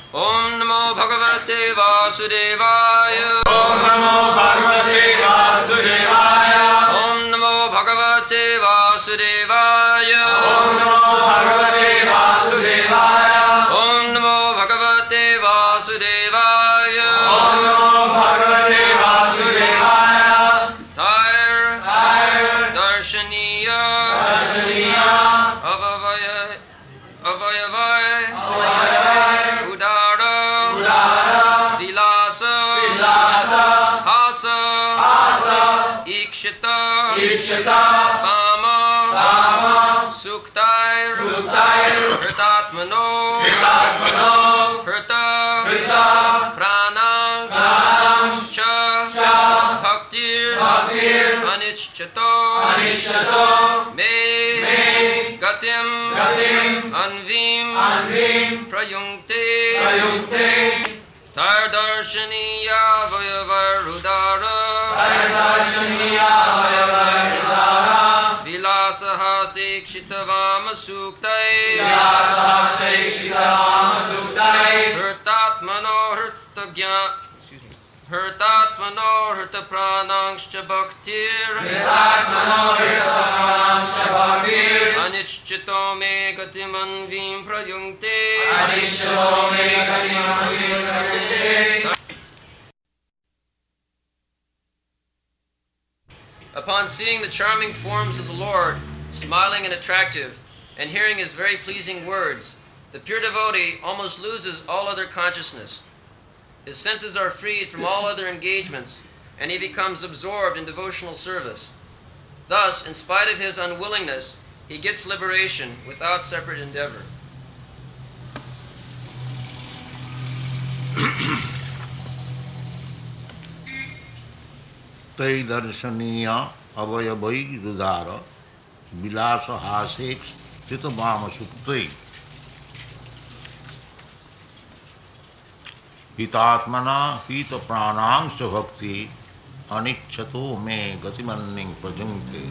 Om Namo Bhagavate Vasudevaya. Om Namo Bhagavate Vasudevaya. Om Namo Bhagavate Vasudevaya. Om Namo Bhagavate Vasudevaya. Om Namo Bhagavate Vasudevaya. Om Namo Bhagavate Vasudevaya. Tire Darshaniya Darshaniya Avayavai Avayavai Udara Udara Vilasa Vilasa Hasa Asa Ikshita Ikshita Kama Kama Suktair Suktair Hritatmano Hritatmano Hrita Hrita Pranam Pranam Cha Cha Bhaktir Bhaktir Anichchato Anishtato Me Gatim Gatim Anvim Anvim Prayunkte Prayukte Tardarshaniya Vayavarudara Darshaniya Vayavayudara Vilasaha Sikshitavama Suktai Vyasa Sekshitama Suktai Hritatmano Hrtagya Hritatmano Hrta Pranangscha Bhaktir Hritatmano Hritatmanam Shabhaktir Anichchito Me Gatimanvim Prayunkte Anishto Me Gatimavim Prayukte. Upon seeing the charming forms of the Lord, smiling and attractive, and hearing his very pleasing words, the pure devotee almost loses all other consciousness. His senses are freed from all other engagements, and he becomes absorbed in devotional service. Thus, in spite of his unwillingness, he gets liberation without separate endeavor. तै दर्शनीय अवयवै रुदार विलास हासेक्ष चित वाम सुप्तै हितात्मना हित प्राणांश भक्ति अनिच्छतो मे गतिमन्निं प्रजुङ्क्ते.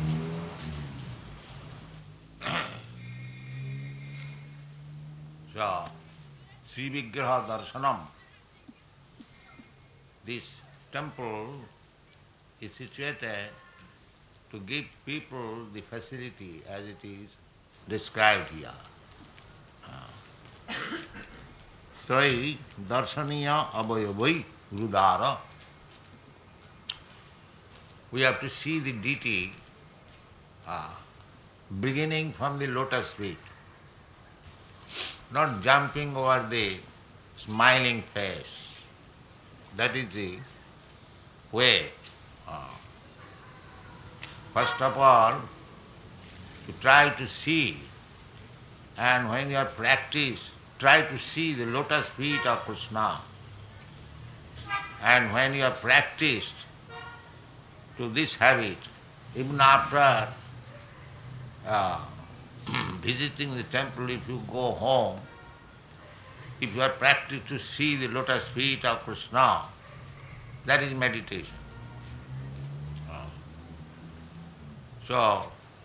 So, Sri Vigraha Darshanam, this temple is situated to give people the facility as it is described here. Sai darshaniya avayavai rudara. We have to see the deity beginning from the lotus feet, not jumping over the smiling face. That is the way. First of all, you try to see, and when you are practiced, try to see the lotus feet of Krishna. And when you are practiced to this habit, even after visiting the temple, if you go home, if you are practiced to see the lotus feet of Krishna, that is meditation. So,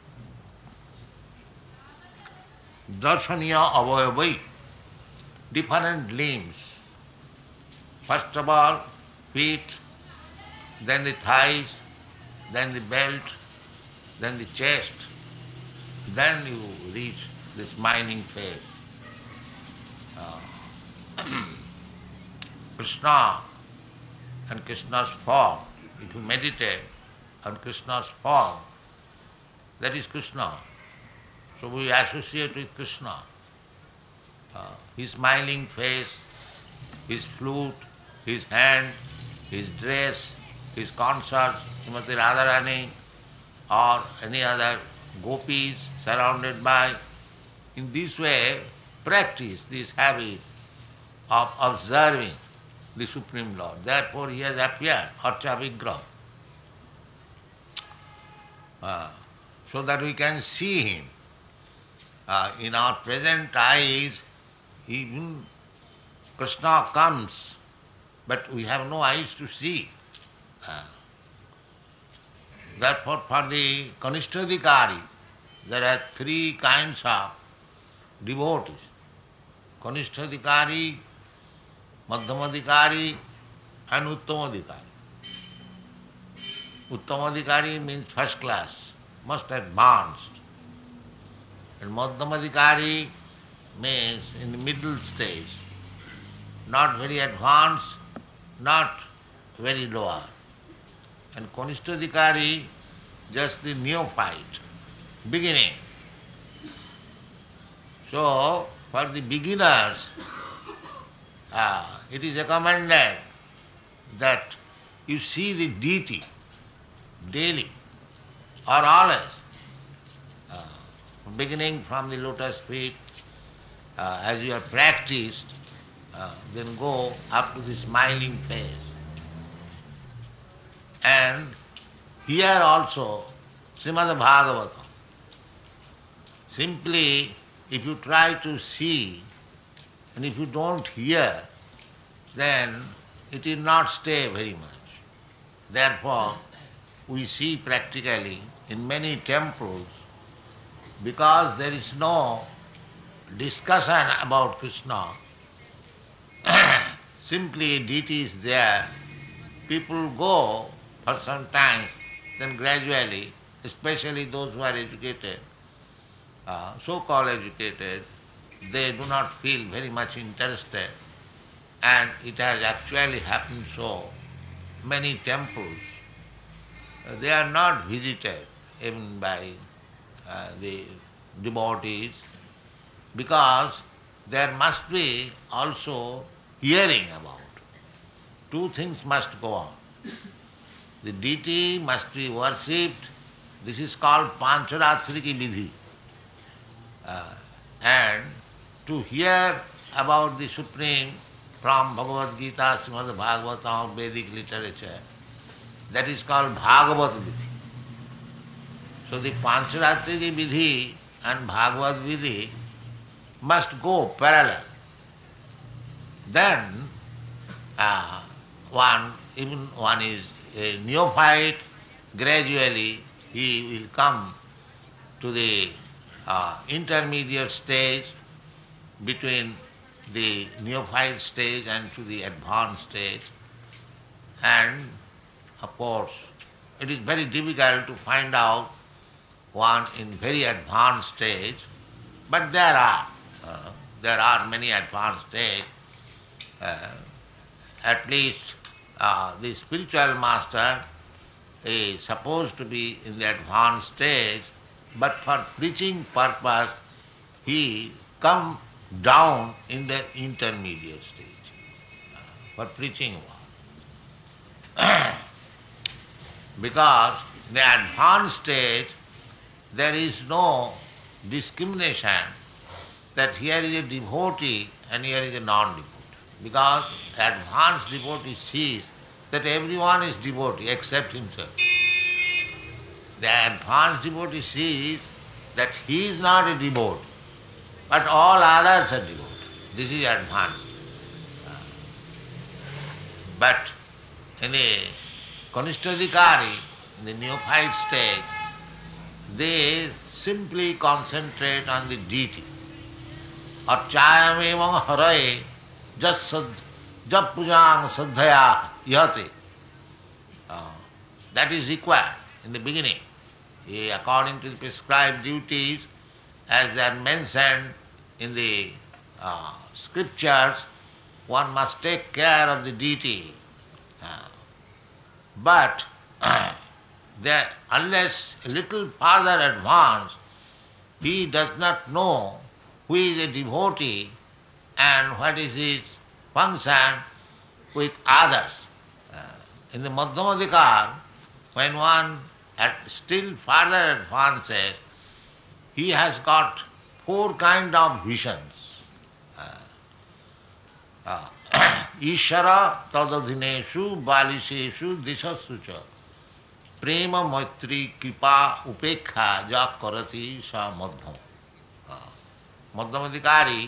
darshaniya avayavai, different limbs. First of all, feet, then the thighs, then the belt, then the chest, then you reach the smiling face. Krishna and Krishna's form, if you meditate on Krishna's form, that is Krishna. So we associate with Krishna. His smiling face, his flute, his hand, his dress, his concerts, Srimati Radharani, or any other gopis surrounded by. In this way, practice this habit of observing the Supreme Lord. Therefore he has appeared, Archa Vigraha, so that we can see him. In our present eyes, even Krishna comes, but we have no eyes to see. Therefore, for the Kanishtadhikari, there are three kinds of devotees. Kanishtadhikari Madhyamadhikari and Uttamadhikari. Uttamadhikari means first class, most advanced. And Madhyamadhikari means in the middle stage, not very advanced, not very lower. And Kanishtadhikari, just the neophyte, beginning. So, for the beginners, it is recommended that you see the deity daily or always, beginning from the lotus feet, as you have practiced, then go up to the smiling face. And here also, Srimad Bhagavatam, simply if you try to see and if you don't hear, then it will not stay very much. Therefore, we see practically in many temples, because there is no discussion about Krishna, simply deity is there, people go for some time, then gradually, especially those who are educated, so-called educated, they do not feel very much interested, and it has actually happened so. Many temples, they are not visited even by the devotees, because there must be also hearing about. Two things must go on. The deity must be worshipped. This is called Pancharatriki Vidhi. And to hear about the Supreme from Bhagavad Gita, Srimad Bhagavatam, Vedic literature, that is called Bhagavat Vidhi. So the Pancharatriki Vidhi and Bhagavad Vidhi must go parallel. Then one is a neophyte, gradually he will come to the intermediate stage between the neophyte stage and to the advanced stage. And of course, it is very difficult to find out one in very advanced stage, but there are many advanced stages. At least the spiritual master is supposed to be in the advanced stage, but for preaching purpose, he come down in the intermediate stage for preaching work. Because in the advanced stage, there is no discrimination that here is a devotee and here is a non-devotee. Because advanced devotee sees that everyone is devotee except himself. The advanced devotee sees that he is not a devotee, but all others are devotees. This is advanced. But in the Kanishtadhikari, in the neophyte stage, they simply concentrate on the deity. Archayam evang haraye jap pujang saddhaya yate. That is required in the beginning. According to the prescribed duties, as they are mentioned in the scriptures, one must take care of the deity. But unless a little further advanced, he does not know who is a devotee and what is his function with others. In the Madhyamadhikar, when one still further advances, he has got 4 kinds of visions. Ishara tadadhineshu balisheshu dishassu cha prema maitri kripa upekha ja karati sa madhyam. Madhyamadhikari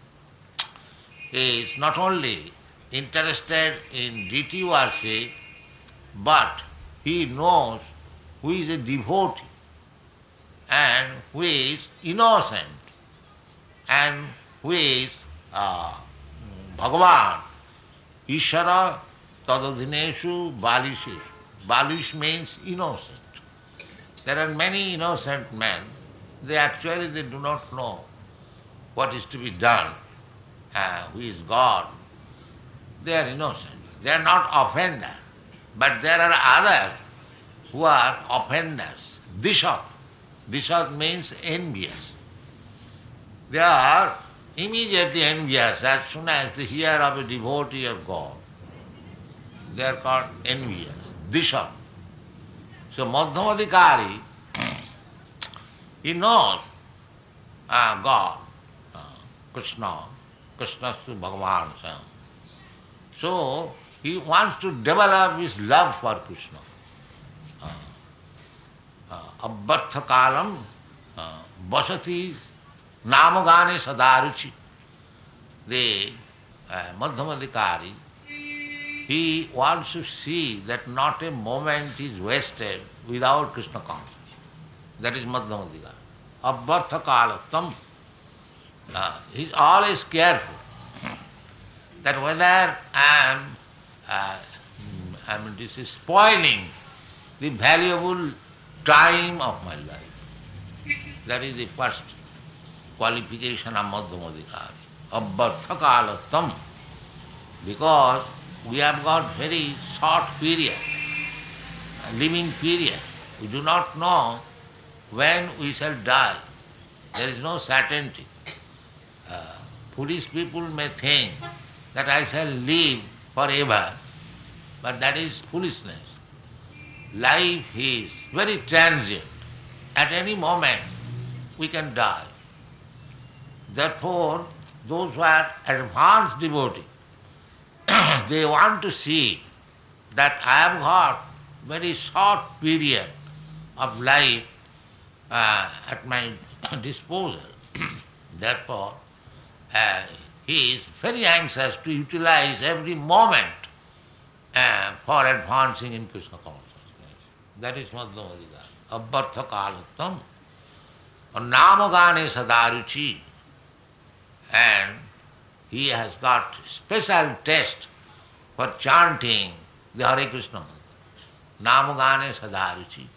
is not only interested in deity worship, but he knows who is a devotee and who is innocent and who is Bhagavan. Ishara tadadhineshu balishishu. Balish means innocent. There are many innocent men. They do not know what is to be done, who is God. They are innocent. They are not offenders. But there are others who are offenders. Dishat. Dishat means envious. They are immediately envious as soon as they hear of a devotee of God. They are called envious. Dishat. So Madhyamadikari, he knows God, Krishna, Krishnastu Bhagavan Sam. So he wants to develop his love for Krishna. Abbartha kalam vasati namagane sadaruchi. The Madhyamadikari, he wants to see that not a moment is wasted without Krishna consciousness. That is Madhyamadikari. Abbartha kalatam. He is always careful that whether I am this is spoiling the valuable time of my life. That is the first qualification of Madhyamadikari. Abbartha kalatam. Because we have got very short period, living period. We do not know when we shall die. There is no certainty. Foolish people may think that I shall live forever, but that is foolishness. Life is very transient. At any moment we can die. Therefore, those who are advanced devotees, they want to see that I have got very short period of life at my disposal. Therefore, he is very anxious to utilize every moment for advancing in Krishna consciousness. That is Madhyamadikari. Abbartha kalatam. Namagane sadaruchi. And he has got special taste for chanting the Hare Krishna mantra. Namagane sadaruchi.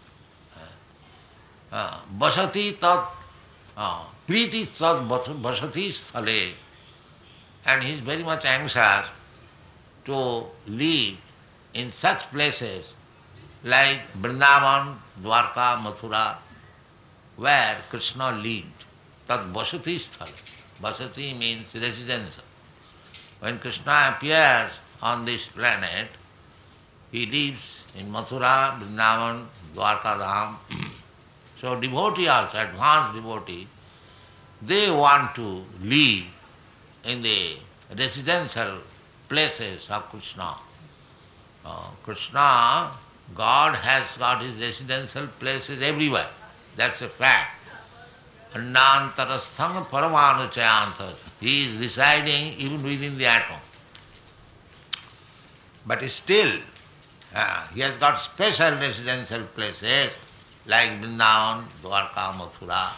Vasati tat priti tat vasati sthale. And he is very much anxious to live in such places like Vrindavan, Dwarka, Mathura, where Krishna lived. Tat vasati sthale. Vasati means residence. When Krishna appears on this planet, he lives in Mathura, Vrindavan, Dwarka Dham. So devotee also, advanced devotee, they want to live in the residential places of Krishna. Krishna, God has got his residential places everywhere. That's a fact. Annantarasthang paramanu chayantarasthang. He is residing even within the atom. But still, he has got special residential places like Vrindavan, Dwarka, Mathura.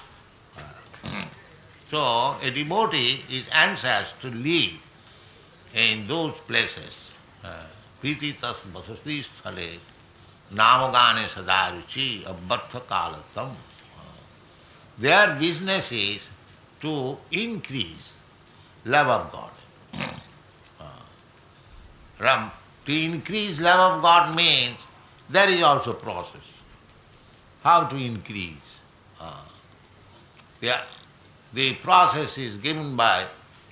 So a devotee is anxious to live in those places. Priti tas vasati sthale namagane sadaruchi abbartha kalatam. Their business is to increase love of God. To increase love of God means there is also process. How to increase? The process is given by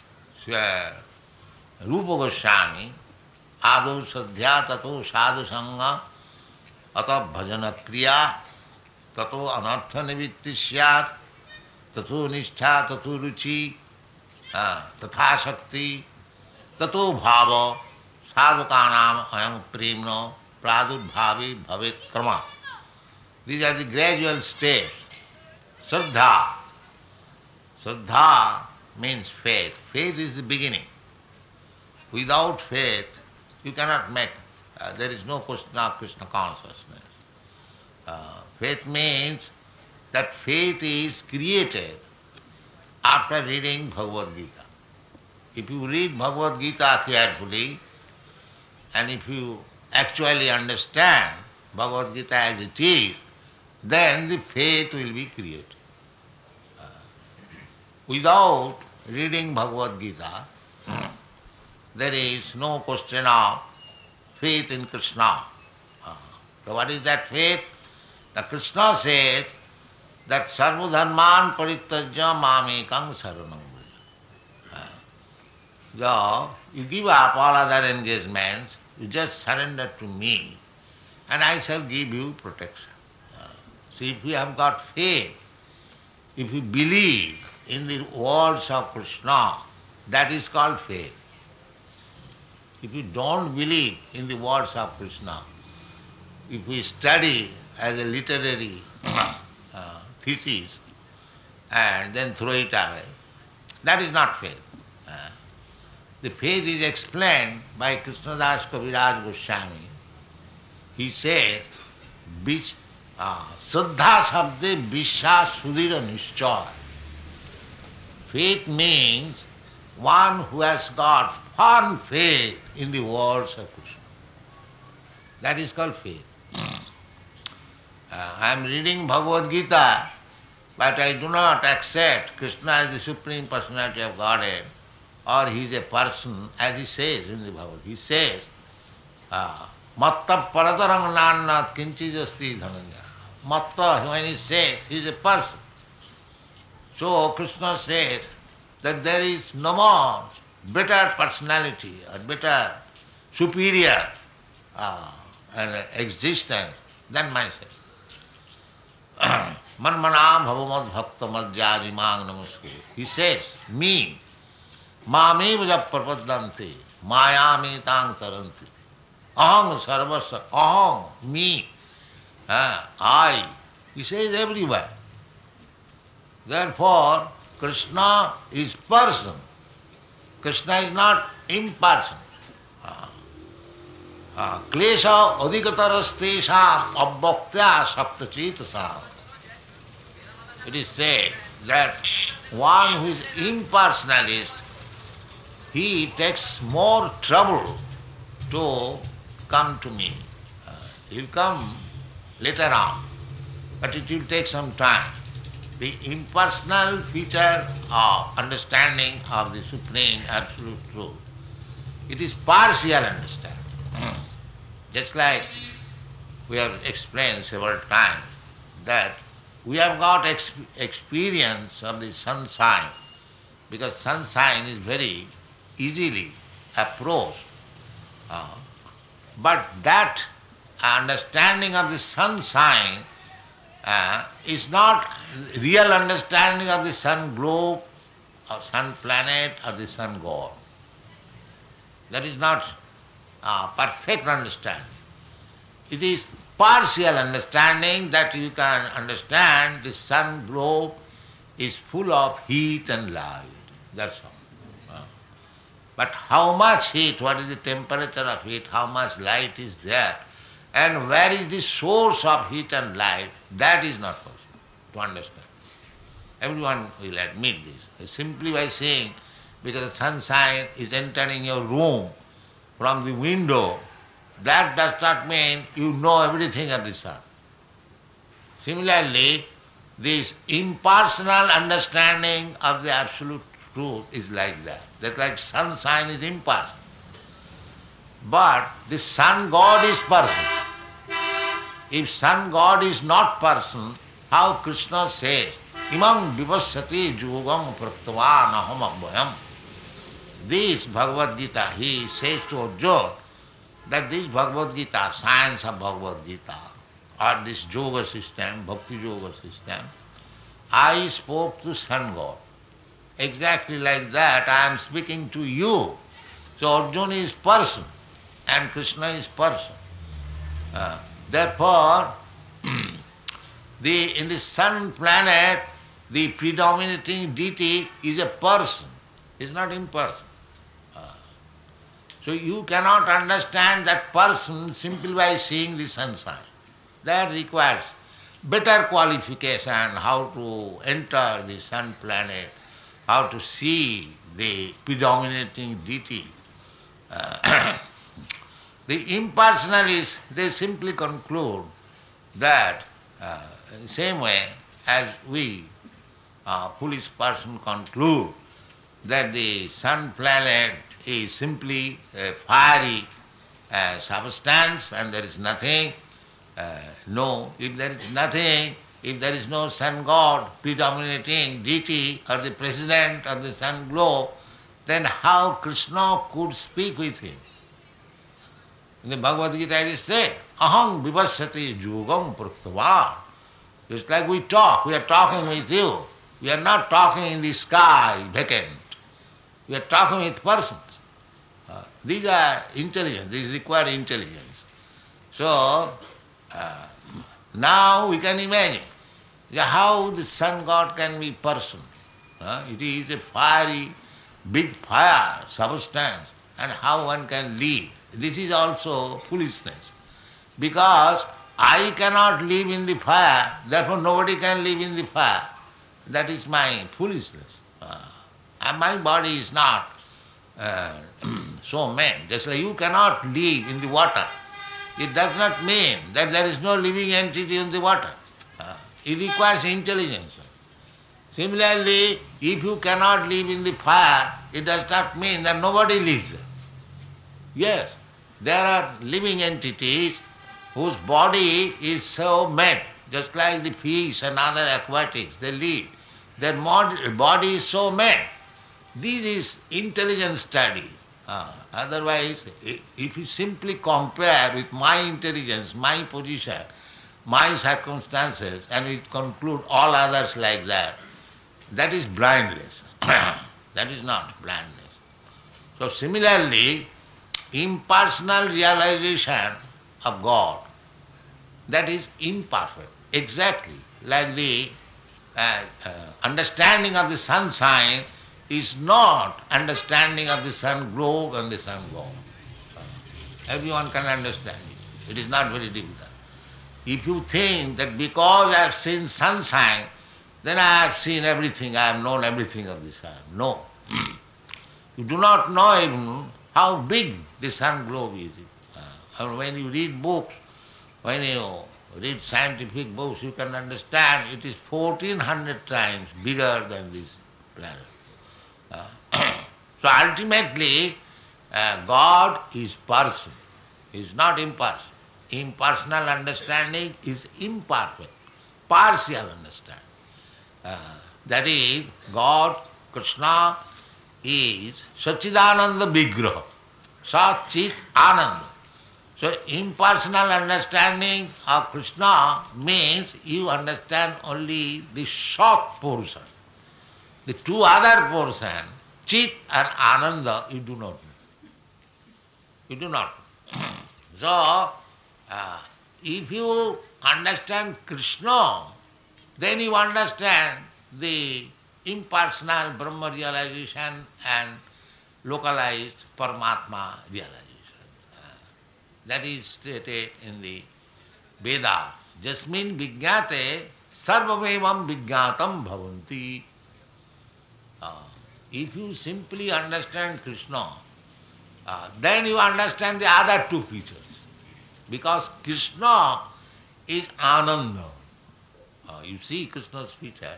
Rupa Goswami, Ado Sadhya Tato Sadhu Sangha Ata Bhajana Kriya Tato Anartha Nivitti Syat Tato Nishtha Tato Ruchi Tatha Shakti Tato Bhava Sadhukanam Ayam Premno Pradurбhavi Bhavet Krama. These are the gradual steps. Shraddha. Shraddha means faith. Faith is the beginning. Without faith, you cannot make. There is no question of Krishna consciousness. Faith means that faith is created after reading Bhagavad Gita. If you read Bhagavad Gita carefully, and if you actually understand Bhagavad Gita as it is, then the faith will be created. Without reading Bhagavad Gita, there is no question of faith in Krishna. So what is that faith? The Krishna says that sarvadharman parityajya mamekam saranam vraja. So you give up all other engagements, you just surrender to me, and I shall give you protection. So if you have got faith, if you believe in the words of Krishna, that is called faith. If you don't believe in the words of Krishna, if we study as a literary thesis and then throw it away, that is not faith. The faith is explained by Krishnadas Kaviraj Goswami. He says, Saddha sabde vishwas sudhira nishchay. Faith means one who has got firm faith in the words of Krishna. That is called faith. I am reading Bhagavad Gita, but I do not accept Krishna as the Supreme Personality of Godhead, or he is a person, as he says in the Bhagavad Gita. He says, Matta paradarang nannat kinchijasti dhananya. Matta, when he says, he is a person. So Krishna says that there is no more better personality or better, superior existence than myself. Manmana bhavamad bhakta madhyadi mang namaskuru. He says, me, mame vaja prapadanti, mayami tang taranti. Aham sarvasya, aham, me, I. He says everywhere. Therefore, Krishna is person. Krishna is not impersonal. Klesha adhikatarastesham abbhaktya saptachetasam. It is said that one who is impersonalist, he takes more trouble to come to me. He'll come later on, but it will take some time. The impersonal feature of understanding of the Supreme Absolute Truth, it is partial understanding. Just like we have explained several times that we have got experience of the sunshine, because sunshine is very easily approached. But that understanding of the sunshine is not real understanding of the sun globe or sun planet or the sun god. That is not perfect understanding. It is partial understanding that you can understand the sun globe is full of heat and light. That's all. But how much heat, what is the temperature of heat, how much light is there, and where is the source of heat and light, that is not possible to understand. Everyone will admit this. Simply by saying, because the sunshine is entering your room from the window, that does not mean you know everything of the sun. Similarly, this impersonal understanding of the absolute truth is like that. That like sunshine is impersonal. But the sun god is person. If sun god is not person, how Krishna says, Imam vivasyati yogam praktavan aham abhayam. This Bhagavad Gita, he says to Arjuna that this Bhagavad Gita, science of Bhagavad Gita, or this yoga system, bhakti yoga system, I spoke to sun god. Exactly like that I am speaking to you. So Arjuna is person and Krishna is person. Therefore, in the sun planet, the predominating deity is a person, is not impersonal. So you cannot understand that person simply by seeing the sunshine. That requires better qualification, how to enter the sun planet, how to see the predominating deity. The impersonalists, they simply conclude that same way as we, foolish person, conclude that the sun planet is simply a fiery substance and there is nothing. No, if there is nothing, if there is no sun god predominating deity or the president of the sun globe, then how Krishna could speak with him? In the Bhagavad Gita it is said, Aham vivassati yugam praktava. Just like we talk, we are talking with you. We are not talking in the sky, vacant. We are talking with persons. These are intelligence, these require intelligence. So, now we can imagine how the sun god can be person. It is a fiery, big fire substance, and how one can live. This is also foolishness. Because I cannot live in the fire, therefore nobody can live in the fire. That is my foolishness. And my body is not so made. Just like you cannot live in the water. It does not mean that there is no living entity in the water. It requires intelligence. Similarly, if you cannot live in the fire, it does not mean that nobody lives there. Yes, there are living entities whose body is so made, just like the fish and other aquatics, they live. Their body is so made. This is intelligent study. Otherwise, if you simply compare with my intelligence, my position, my circumstances, and we conclude all others like that, that is blindness. That is not blindness. So similarly, impersonal realization of God, that is imperfect. Exactly like the understanding of the sunshine is not understanding of the sun globe and the sun god. Everyone can understand it. It is not very difficult. If you think that because I have seen sunshine, then I have seen everything, I have known everything of the sun. No. You do not know even how big the sun globe is. When you read books, when you read scientific books, you can understand it is 1400 times bigger than this planet. So ultimately, God is person, is not impersonal. Impersonal understanding is imperfect, partial understanding. That is, God, Krishna, is Sachidananda Vigraha, Sat-Chit Ananda. So impersonal understanding of Krishna means you understand only the short portion. The two other portions, Chit and Ananda, you do not know. You do not know. So, if you understand Krishna, then you understand the impersonal Brahma realization and localized Paramatma realization. That is stated in the Veda. Jasmin vijñāte sarvamevam vijñātam bhavanti. If you simply understand Krishna, then you understand the other two features. Because Krishna is Ananda. You see Krishna's feature.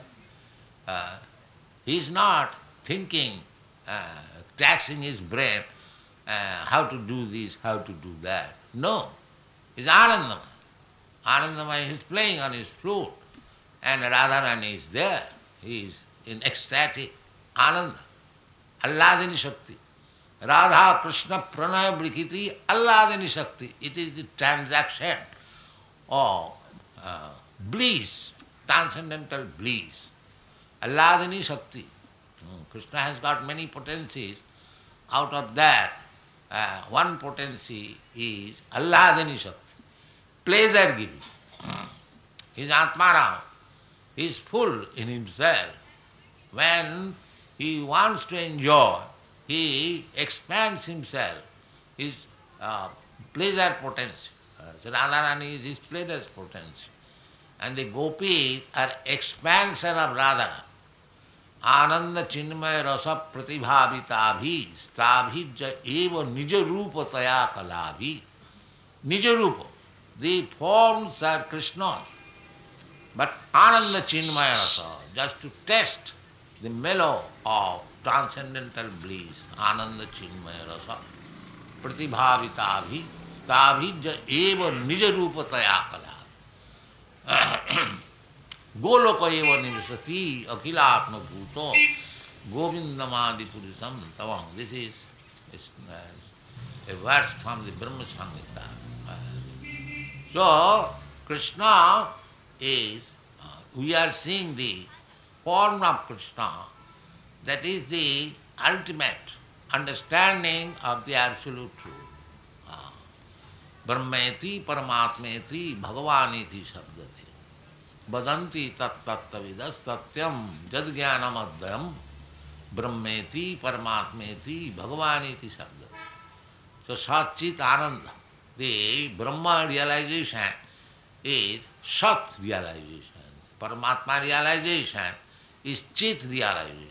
He is not thinking, taxing his brain, how to do this, how to do that. No. He is Anandamaya. Anandamaya is playing on his flute, and Radharani is there. He is in ecstatic Ananda. Alladini Shakti. Radha Krishna Pranaya Brikiti Alladini Shakti. It is the transaction of bliss, transcendental bliss. Alladini Shakti. Krishna has got many potencies. Out of that, one potency is Alladini Shakti, pleasure giving. He is Atmaram. He is full in himself. When he wants to enjoy, he expands himself, his pleasure potency. So Radharani is his pleasure potency. And the gopis are expansion of Radharani. Ananda chinmaya rasa pratibhavita bhi stabhijya eva nija rupa taya kalabhi. Nijarupa. The forms are Krishna's. But Ananda Chinmaya Rasa, just to test the mellow of transcendental bliss, Ananda Chinmaya Rasa, Pratibhavitavi, Stabhija eva Nijarupataya kala. Goloka eva nivasati akilatma bhuto govindamadi purisam tavang. This is a verse from the Brahma Samhita. So, Krishna is, we are seeing the form of Krishna, that is the ultimate understanding of the absolute truth. Brahmeti paramatmeti bhagavaniti sabdate vadanti tat tattavidas tatyam jad jnanam adhyam brahmeti paramatmeti bhagavaniti sabdate. So Satchit Ananda, the Brahma realization is Sat realization. Paramatma realization is Chit realization.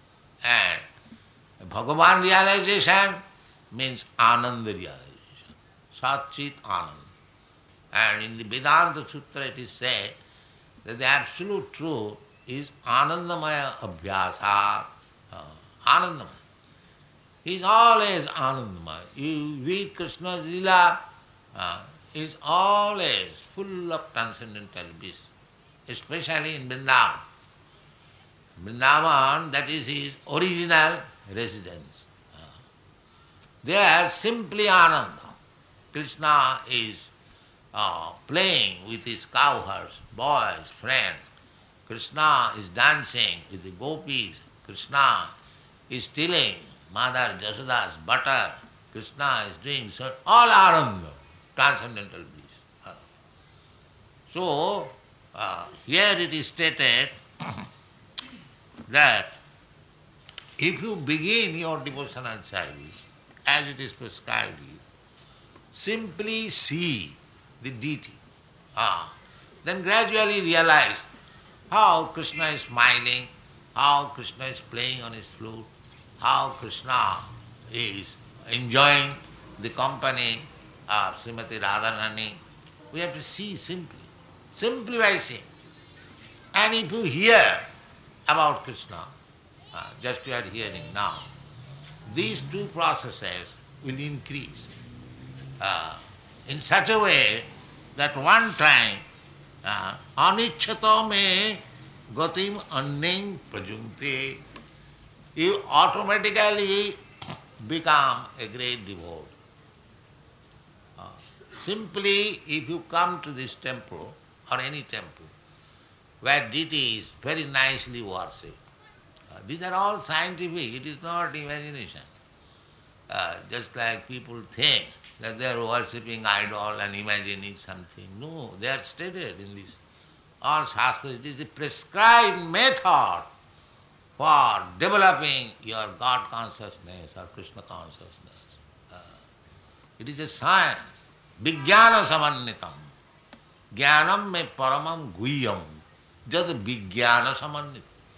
And Bhagavan realization means Ananda realization. Sat Chit Ananda. And in the Vedanta Sutra it is said that the absolute truth is Anandamaya Abhyasa. Anandamaya. He is always Anandamaya. You read Krishna's Lila, is always full of transcendental bliss, especially in Vrindavan. Vrindavan, that is his original residence. There simply Ananda. Krishna is playing with his cowherds, boys, friends. Krishna is dancing with the gopis. Krishna is stealing Mother Jasoda's butter. Krishna is doing so. All Ananda, transcendental bliss. So, here it is stated that if you begin your devotional service as it is prescribed here, simply see the deity, then gradually realize how Krishna is smiling, how Krishna is playing on his flute, how Krishna is enjoying the company of Srimati Radharani. We have to see simply by seeing. And if you hear about Krishna, just you are hearing now, these two processes will increase in such a way that one time anichchato me gatim anning prajunte, you automatically become a great devotee. Simply if you come to this temple or any temple where deity is very nicely worshipped, these are all scientific, it is not imagination. Just like people think that they are worshipping idol and imagining something. No, they are stated in this. All Shastra, it is the prescribed method for developing your God consciousness or Krishna consciousness. It is a science. Vijnana samannitam. Jnanam me paramam guhyam. Jad vijnana samannitam.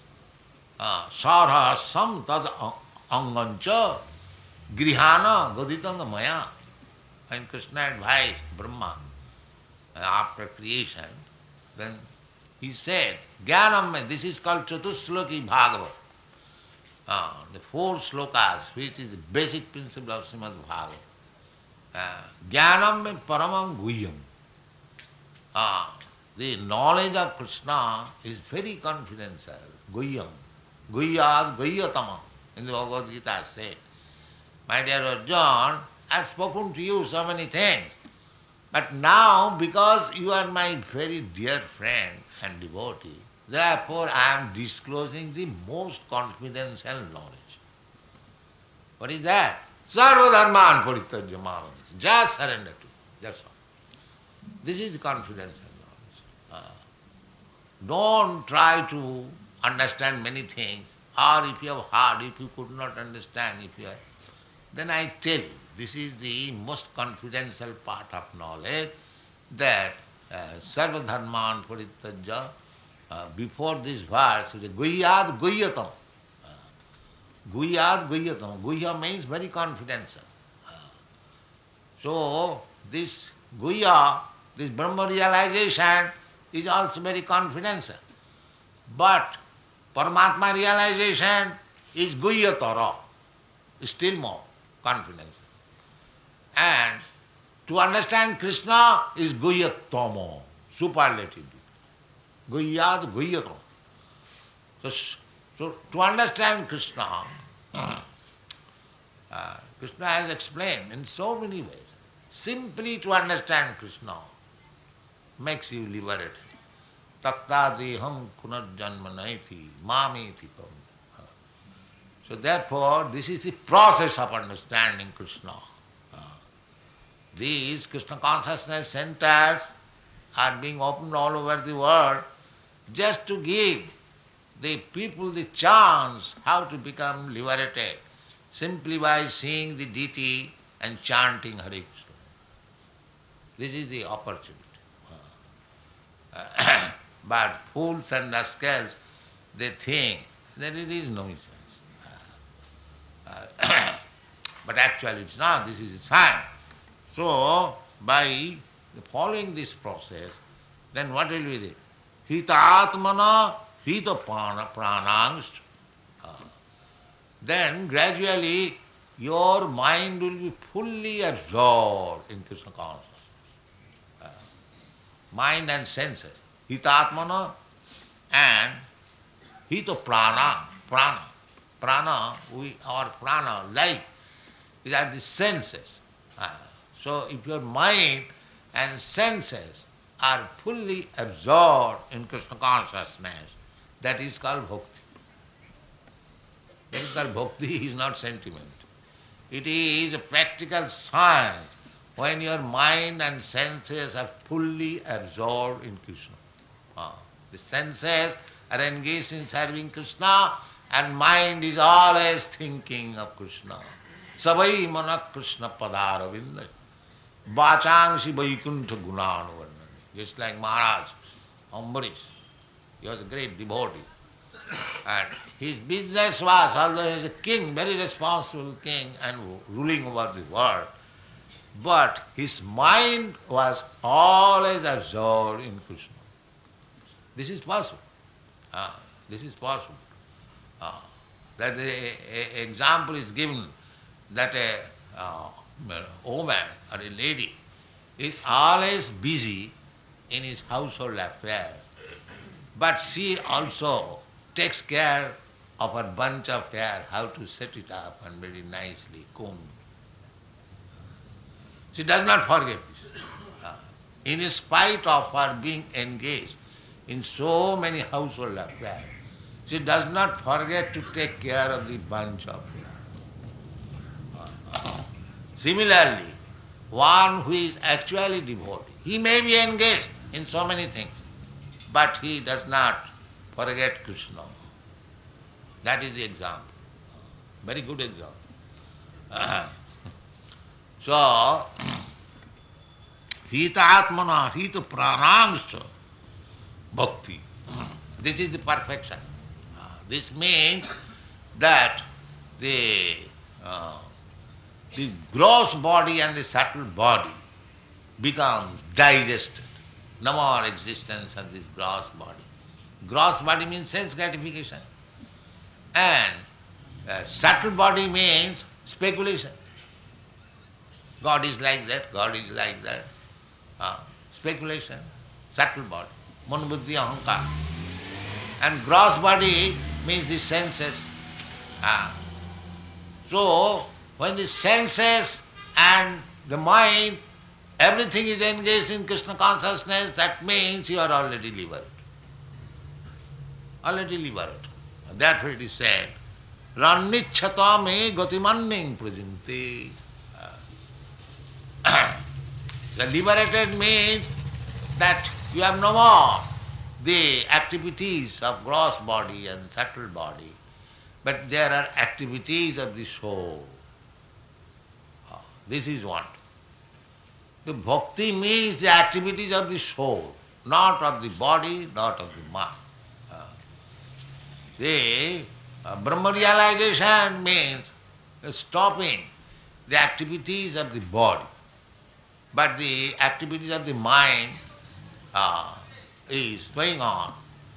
Sarhasam tad angancha grihana gaditanga maya. When Krishna advised Brahma after creation, then he said, Jnanam, this is called Chatusloki Bhagavad. The 4 slokas, which is the basic principle of Srimad Bhagavad. Jnanam me paramam guhyam. The knowledge of Krishna is very confidential. Guhyam. Guhyad guhyatama. In the Bhagavad Gita said, my dear Arjuna, I have spoken to you so many things. But now, because you are my very dear friend and devotee, therefore I am disclosing the most confidential knowledge. What is that? Sarva dharman parityajya mamam. Just surrender to me. That's all. This is the confidential knowledge. Don't try to understand many things, or if you have heard, if you could not understand, then I tell you, this is the most confidential part of knowledge, that sarva dharman parityajya, before this verse, it is guhyad guyyatam. Guhyad guyyatam. Guhya means very confidential. So, this Guhya, this Brahma realization is also very confidential. But Paramatma realization is Guhyatara, still more confidential. And to understand Krishna is Guhyatama, superlative. Guhyat, Guhyatama. So to understand Krishna, Krishna has explained in so many ways. Simply to understand Krishna makes you liberated. Takta deham punarjanma naiti mameti kam. So therefore, this is the process of understanding Krishna. These Krishna consciousness centers are being opened all over the world just to give the people the chance how to become liberated simply by seeing the deity and chanting Hare Krishna. This is the opportunity. But fools and rascals, they think that it is nonsense. But actually it's not, this is a sign. So, by following this process, then what will be there? Hita atmana, hita pranangst. Then gradually your mind will be fully absorbed in Krishna consciousness. Mind and senses. Hita atmana and hita prana. Prana, our prana, life, is at the senses. So if your mind and senses are fully absorbed in Krishna consciousness, that is called bhakti. That is called bhakti, is not sentiment. It is a practical science when your mind and senses are fully absorbed in Krishna. The senses are engaged in serving Krishna and mind is always thinking of Krishna. Savai mana Krishna padaravinda. Vachangsi vaikuntha gunanuvardhani. Just like Maharaj Ambarish. He was a great devotee. And his business was, although he was a king, very responsible king and ruling over the world, but his mind was always absorbed in Krishna. This is possible. This is possible. That a example is given that a woman or a lady is always busy in his household affair, but she also takes care of her bunch of hair, how to set it up and very nicely combed. She does not forget this. In spite of her being engaged in so many household affairs, she does not forget to take care of the bunch of hair. Similarly, one who is actually devotee, he may be engaged in so many things, but he does not forget Krishna. That is the example. Very good example. So, hita atmana, hita pranangsta bhakti. This is the perfection. This means that the gross body and the subtle body becomes digested. No more existence of this gross body. Gross body means sense gratification. And subtle body means speculation. God is like that, God is like that. Speculation, subtle body, manobuddhi ahankar. And gross body means the senses. So, when the senses and the mind, everything is engaged in Krishna consciousness, that means you are already liberated. Already liberated. Therefore it is said, Rannichhata me gatimanning prajanti. The liberated means that you have no more the activities of gross body and subtle body, but there are activities of the soul. This is what. The bhakti means the activities of the soul, not of the body, not of the mind. The Brahma realization means stopping the activities of the body. but the activities of the mind is going on,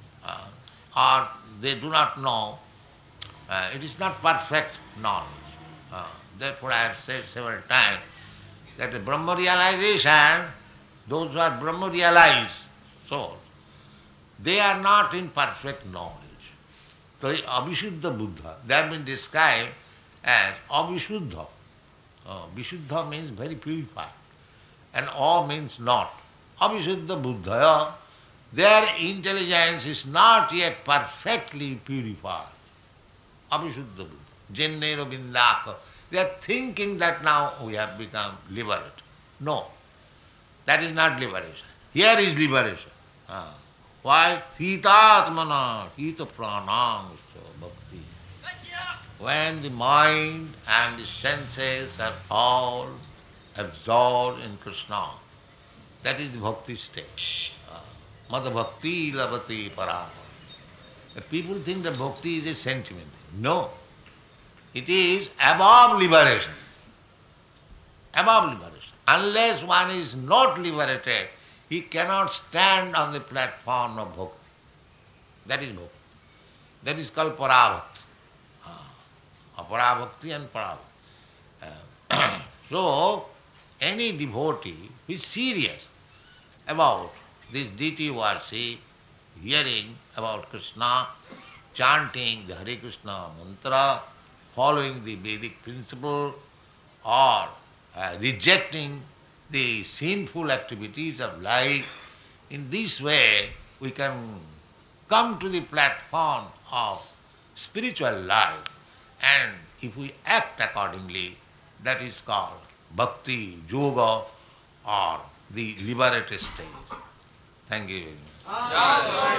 or they do not know. It is not perfect knowledge. Therefore I have said several times that the Brahma realization, those who are Brahma realized souls, they are not in perfect knowledge. So Abhishuddha Buddha, they have been described as Abhishuddha. Vishuddha means very purified, and A means not. Abhishuddha Buddha, their intelligence is not yet perfectly purified. Abhishuddha Buddha, Jennero Bindaka. They are thinking that now we have become liberated. No, that is not liberation. Here is liberation. Why? Hitatmana, hita pranam bhakti. When the mind and the senses are all absorbed in Krishna, that is the bhakti state. Mada bhakti lavati parama. People think that bhakti is a sentiment. No. It is above liberation. Above liberation. Unless one is not liberated, he cannot stand on the platform of bhakti. That is bhakti. That is called parabhakti. Parabhakti and parabhakti. So, any devotee who is serious about this deity worship, hearing about Krishna, chanting the Hare Krishna mantra, following the Vedic principle, or rejecting the sinful activities of life, in this way we can come to the platform of spiritual life, and if we act accordingly, that is called bhakti, yoga, or the liberated state. Thank you.